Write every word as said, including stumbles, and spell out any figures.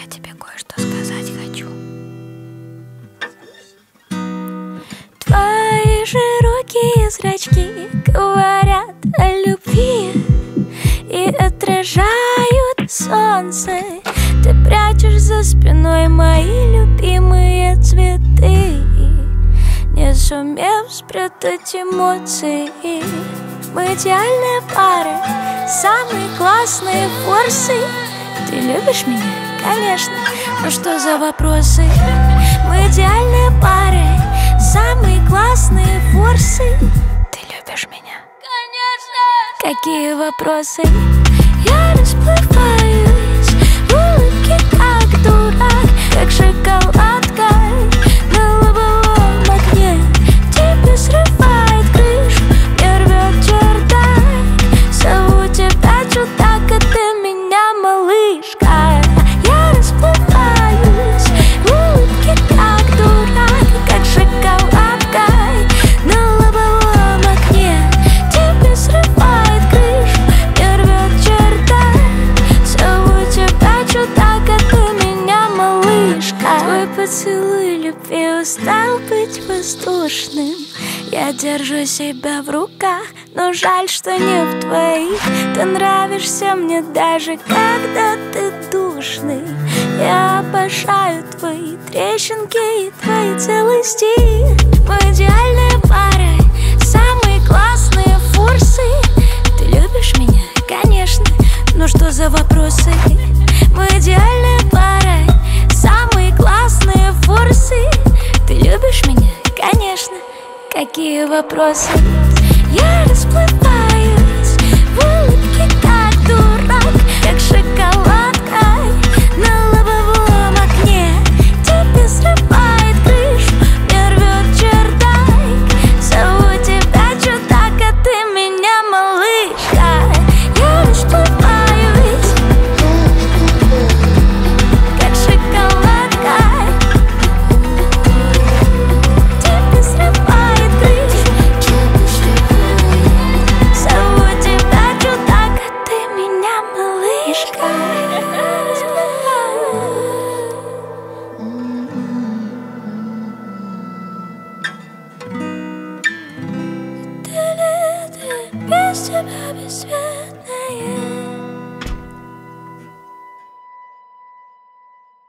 я тебе кое-что сказать хочу. Твои широкие зрачки говорят о любви и отражают солнце. Ты прячешь за спиной мои любимые цветы, не сумев спрятать эмоции. Мы идеальная пара, самые классные форсы. Ты любишь меня? Конечно. Ну что за вопросы? Мы идеальная пара, самые классные форсы. Ты любишь меня? Конечно. Какие вопросы? Я расплываюсь в улыбке, как дурак, как шоколадка на лобовом окне. Тебе срывает крышу, мне рвет чердак. Зову тебя чудак, а ты меня малышка. Я расплываюсь в улыбке, как дурак, как шоколадка на лобовом окне. Тебе срывает крышу, мне рвет чердак. Зову тебя чудак, а ты меня малышка. Твой поцелуй любви устал быть воздушным. Я держу себя в руках, но жаль, что не в твоих. Ты нравишься мне даже когда ты душный. Я обожаю твои трещинки и твои целый стих. Мы идеальная пара, самые классные форсы. Ты любишь меня? Конечно. Ну что за вопросы? Мы идеальная пара, самые классные форсы. Ты любишь меня? Конечно. Какие вопросы? Я расплываюсь в улыбке, как дурак, как шоколадка на лобовом окне. Тебе срывает крышу, мне рвет чердак. Зову тебя чудак, а ты меня малышка. Я расплываюсь, как шоколадка. Тебе срывает крышу, зову тебя чудак, а ты меня малышка. Ты лето без тебя бесцветное.